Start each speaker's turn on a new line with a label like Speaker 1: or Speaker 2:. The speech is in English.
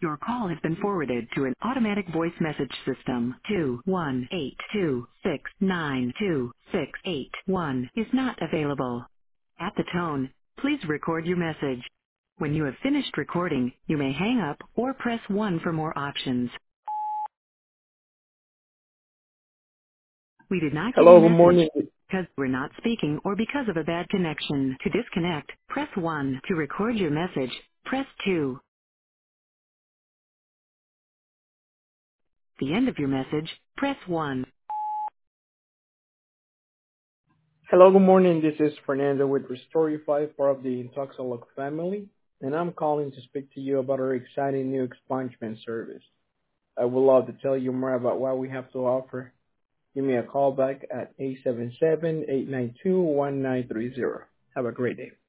Speaker 1: Your call has been forwarded to an automatic voice message system. 21826922681 is not available. At the tone, please record your message. When you have finished recording, you may hang up or press 1 for more options. We did not get your
Speaker 2: Hello, good
Speaker 1: message
Speaker 2: morning.
Speaker 1: because we're not speaking or because of a bad connection. To disconnect, press 1. To record your message, press 2. The end of your message, press 1.
Speaker 2: Hello, good morning. This is Fernando with Restorify, part of the Intoxalog family, and I'm calling to speak to you about our exciting new expungement service. I would love to tell you more about what we have to offer. Give me a call back at 877-892-1930. Have a great day.